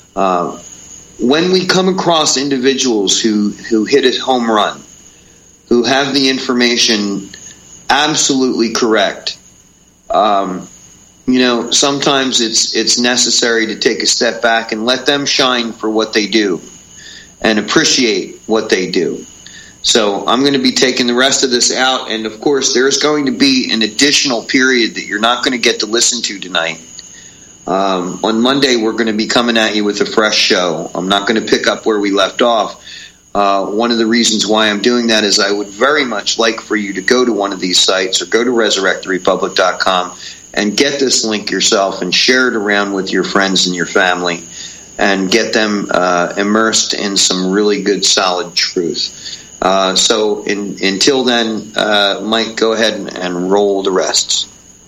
When we come across individuals who hit a home run, who have the information absolutely correct, sometimes it's necessary to take a step back and let them shine for what they do and appreciate what they do. So I'm going to be taking the rest of this out, and of course there's going to be an additional period that you're not going to get to listen to tonight. On Monday we're going to be coming at you with a fresh show. I'm not going to pick up where we left off. One of the reasons why I'm doing that is I would very much like for you to go to one of these sites or go to resurrecttherepublic.com and get this link yourself and share it around with your friends and your family and get them immersed in some really good, solid truth. So until then, Mike, go ahead and roll the rest.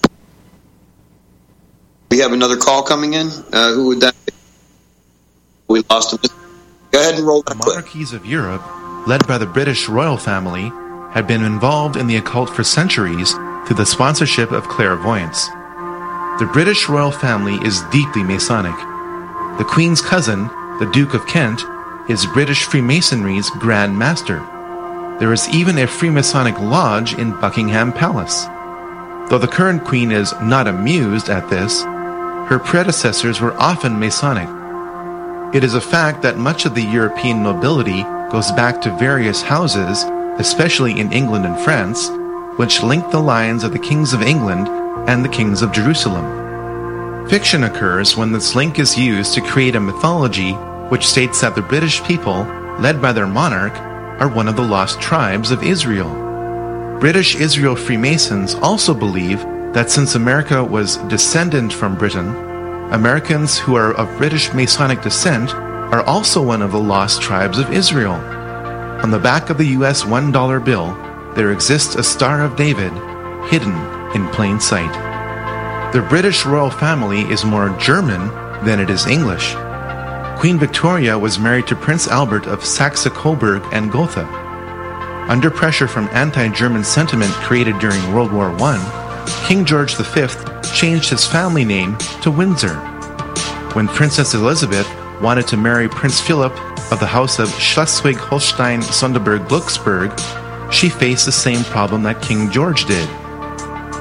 We have another call coming in. Who would that be? We lost him. Go ahead and roll that. The monarchies of Europe, led by the British royal family, had been involved in the occult for centuries through the sponsorship of clairvoyance. The British royal family is deeply Masonic. The Queen's cousin, the Duke of Kent, is British Freemasonry's Grand Master. There is even a Freemasonic lodge in Buckingham Palace. Though the current Queen is not amused at this, her predecessors were often Masonic. It is a fact that much of the European nobility goes back to various houses, especially in England and France, which link the lines of the kings of England and the kings of Jerusalem. Fiction occurs when this link is used to create a mythology which states that the British people, led by their monarch, are one of the lost tribes of Israel. British Israel Freemasons also believe that since America was descendant from Britain, Americans who are of British Masonic descent are also one of the lost tribes of Israel. On the back of the US $1 bill, there exists a Star of David, hidden in plain sight. The British royal family is more German than it is English. Queen Victoria was married to Prince Albert of Saxe-Coburg and Gotha. Under pressure from anti-German sentiment created during World War I, King George V changed his family name to Windsor. When Princess Elizabeth wanted to marry Prince Philip of the House of Schleswig-Holstein-Sonderburg-Glücksburg, she faced the same problem that King George did.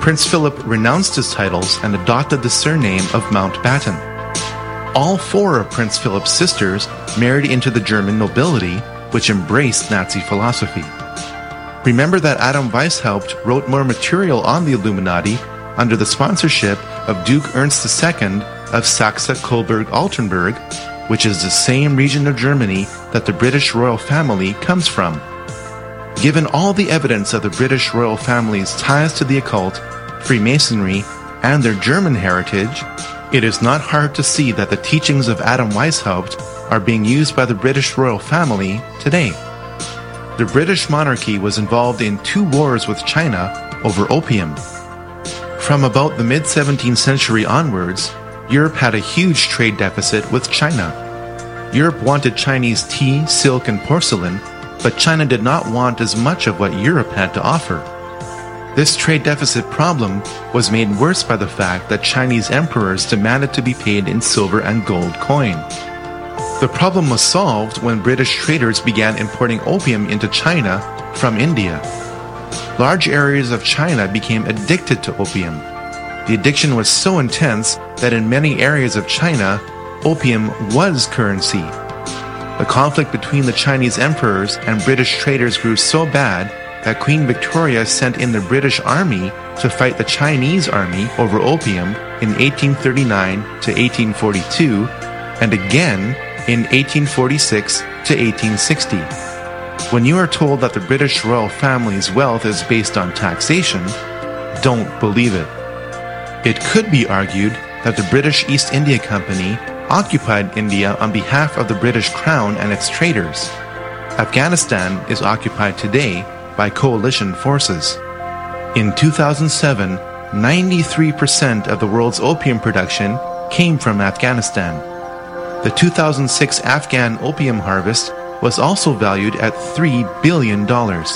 Prince Philip renounced his titles and adopted the surname of Mountbatten. All 4 of Prince Philip's sisters married into the German nobility, which embraced Nazi philosophy. Remember that Adam Weishaupt wrote more material on the Illuminati under the sponsorship of Duke Ernst II of Saxe-Coburg-Altenburg, which is the same region of Germany that the British royal family comes from. Given all the evidence of the British royal family's ties to the occult, Freemasonry, and their German heritage, it is not hard to see that the teachings of Adam Weishaupt are being used by the British royal family today. The British monarchy was involved in 2 wars with China over opium. From about the mid-17th century onwards, Europe had a huge trade deficit with China. Europe wanted Chinese tea, silk, and porcelain, but China did not want as much of what Europe had to offer. This trade deficit problem was made worse by the fact that Chinese emperors demanded to be paid in silver and gold coin. The problem was solved when British traders began importing opium into China from India. Large areas of China became addicted to opium. The addiction was so intense that in many areas of China, opium was currency. The conflict between the Chinese emperors and British traders grew so bad that Queen Victoria sent in the British army to fight the Chinese army over opium in 1839 to 1842, and again in 1846 to 1860. When you are told that the British royal family's wealth is based on taxation, don't believe it. It could be argued that the British East India Company occupied India on behalf of the British Crown and its traders. Afghanistan is occupied today by coalition forces. In 2007, 93% of the world's opium production came from Afghanistan. The 2006 Afghan opium harvest was also valued at $3 billion.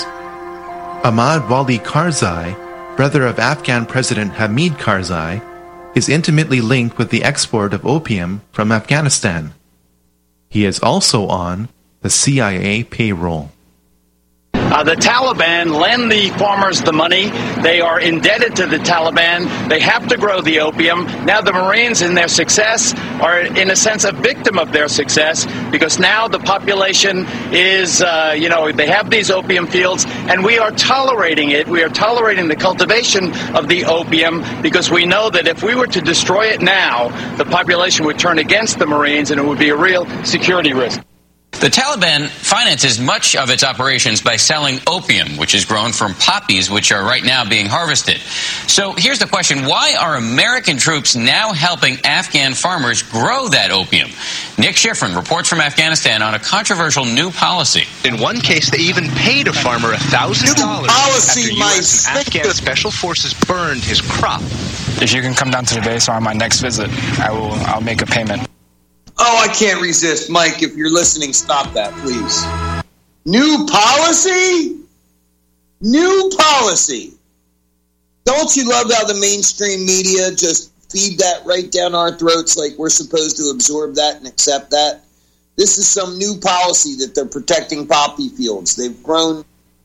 Ahmad Wali Karzai, brother of Afghan President Hamid Karzai, is intimately linked with the export of opium from Afghanistan. He is also on the CIA payroll. The Taliban lend the farmers the money. They are indebted to the Taliban. They have to grow the opium. Now the Marines, in their success, are in a sense a victim of their success, because now the population is, they have these opium fields, and we are tolerating it. We are tolerating the cultivation of the opium because we know that if we were to destroy it now, the population would turn against the Marines, and it would be a real security risk. The Taliban finances much of its operations by selling opium, which is grown from poppies, which are right now being harvested. So here's the question. Why are American troops now helping Afghan farmers grow that opium? Nick Schifrin reports from Afghanistan on a controversial new policy. In one case, they even paid a farmer $1,000 after U.S. and Afghan special forces burned his crop. If you can come down to the base or on my next visit, I'll make a payment. Oh, I can't resist. Mike, if you're listening, stop that, please. New policy? New policy. Don't you love how the mainstream media just feed that right down our throats like we're supposed to absorb that and accept that? This is some new policy that they're protecting poppy fields. They've grown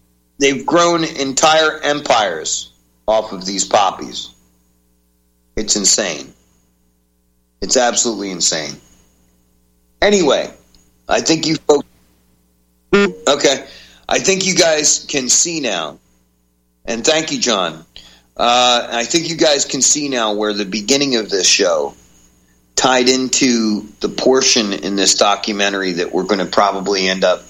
entire empires off of these poppies. It's insane. It's absolutely insane. Anyway, I think you folks... Okay. I think you guys can see now. And thank you, John. I think you guys can see now where the beginning of this show tied into the portion in this documentary that we're going to probably end up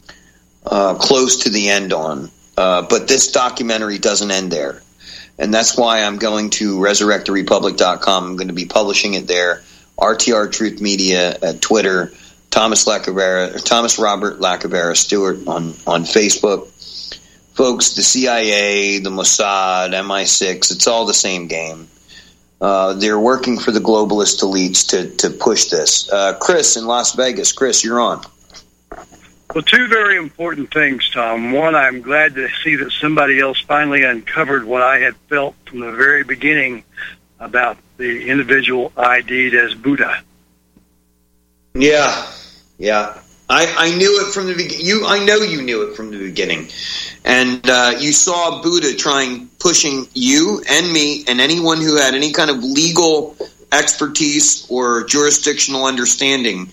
close to the end on. But this documentary doesn't end there. And that's why I'm going to resurrecttherepublic.com. I'm going to be publishing it there. RTR Truth Media at Twitter, Thomas Robert Lacavera Stewart on Facebook. Folks, the CIA, the Mossad, MI6, it's all the same game. They're working for the globalist elites to push this. Chris in Las Vegas. Chris, you're on. Well, two very important things, Tom. One, I'm glad to see that somebody else finally uncovered what I had felt from the very beginning about the individual ID'd as Buddha. Yeah. I knew it from the beginning. I know you knew it from the beginning. And you saw Buddha pushing you and me and anyone who had any kind of legal expertise or jurisdictional understanding,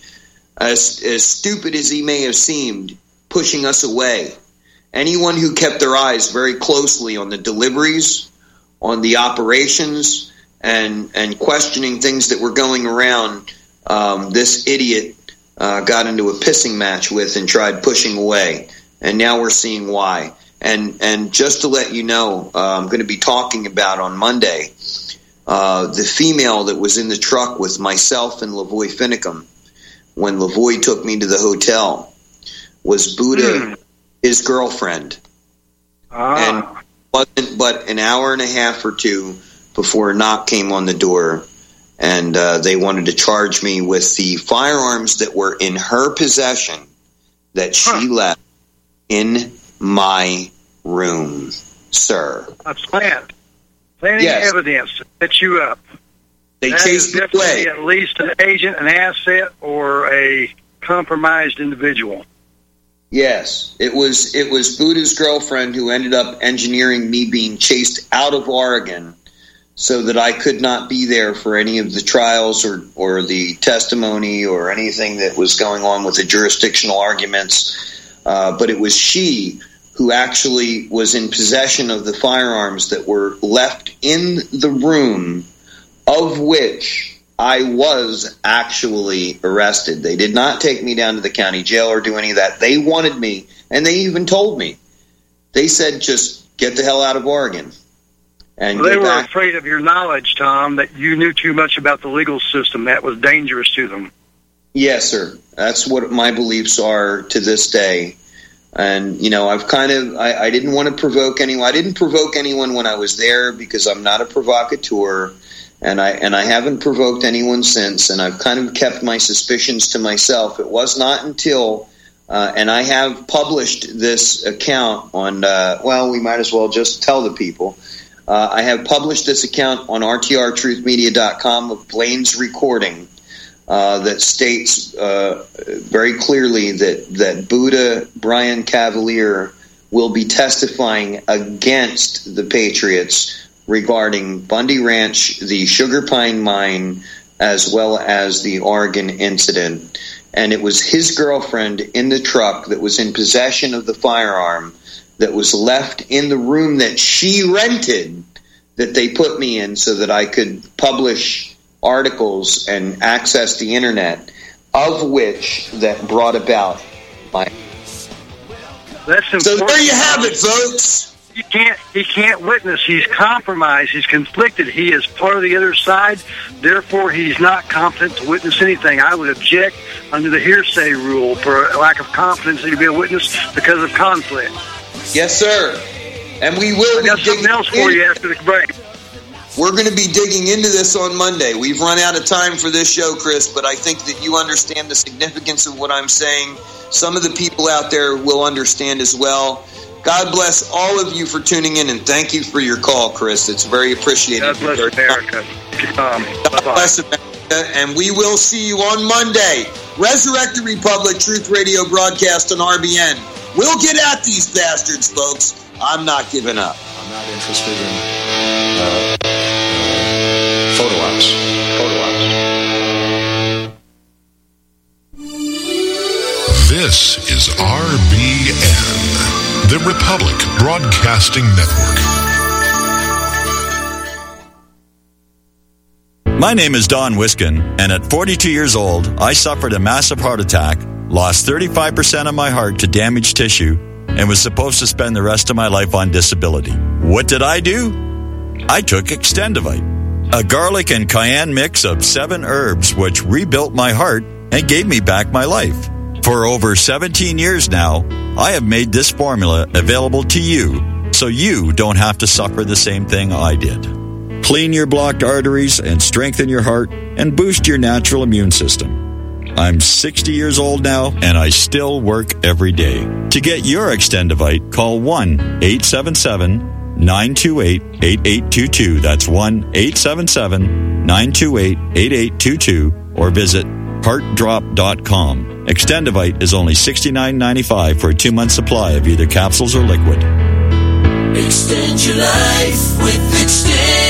as stupid as he may have seemed, pushing us away. Anyone who kept their eyes very closely on the deliveries, on the operations, and questioning things that were going around, this idiot got into a pissing match with and tried pushing away. And now we're seeing why. And just to let you know, I'm going to be talking about on Monday the female that was in the truck with myself and Lavoy Finicum when Lavoy took me to the hotel was Buddha, his girlfriend. And wasn't but an hour and a half or two before a knock came on the door, and they wanted to charge me with the firearms that were in her possession that she left in my room, sir. A plant. Planting evidence to set you up. They chased me away. At least an agent, an asset, or a compromised individual. Yes, it was Buddha's girlfriend who ended up engineering me being chased out of Oregon so that I could not be there for any of the trials or the testimony or anything that was going on with the jurisdictional arguments. But it was she who actually was in possession of the firearms that were left in the room, of which I was actually arrested. They did not take me down to the county jail or do any of that. They wanted me, and they even told me. They said, just get the hell out of Oregon. And they were afraid of your knowledge, Tom, that you knew too much about the legal system. That was dangerous to them. Yes, sir. That's what my beliefs are to this day. And, I didn't want to provoke anyone. I didn't provoke anyone when I was there because I'm not a provocateur. And I haven't provoked anyone since, and I've kind of kept my suspicions to myself. It was not until, and I have published this account on, we might as well just tell the people. I have published this account on rtrtruthmedia.com of Blaine's recording that states very clearly that Buddha Brian Cavalier will be testifying against the Patriots regarding Bundy Ranch, the Sugar Pine Mine, as well as the Oregon incident. And it was his girlfriend in the truck that was in possession of the firearm that was left in the room that she rented that they put me in so that I could publish articles and access the internet, of which that brought about my... That's important. So there you have it, folks. He can't witness. He's compromised. He's conflicted. He is part of the other side. Therefore, he's not competent to witness anything. I would object under the hearsay rule for a lack of competence to be a witness because of conflict. Yes, sir. And we will. I got something else for you after the break. We're going to be digging into this on Monday. We've run out of time for this show, Chris, but I think that you understand the significance of what I'm saying. Some of the people out there will understand as well. God bless all of you for tuning in, and thank you for your call, Chris. It's very appreciated. God bless America. God bless America, and we will see you on Monday. Resurrect the Republic Truth Radio broadcast on RBN. We'll get at these bastards, folks. I'm not giving up. I'm not interested in photo ops. This is RBN, the Republic Broadcasting Network. My name is Don Wiskin, and at 42 years old, I suffered a massive heart attack, lost 35% of my heart to damaged tissue, and was supposed to spend the rest of my life on disability. What did I do? I took Extendivite, a garlic and cayenne mix of 7 herbs which rebuilt my heart and gave me back my life. For over 17 years now, I have made this formula available to you so you don't have to suffer the same thing I did. Clean your blocked arteries and strengthen your heart and boost your natural immune system. I'm 60 years old now and I still work every day. To get your Extendivite, call 1-877-928-8822. That's 1-877-928-8822 or visit heartdrop.com. Extendivite is only $69.95 for a 2-month supply of either capsules or liquid. Extend your life with Extend.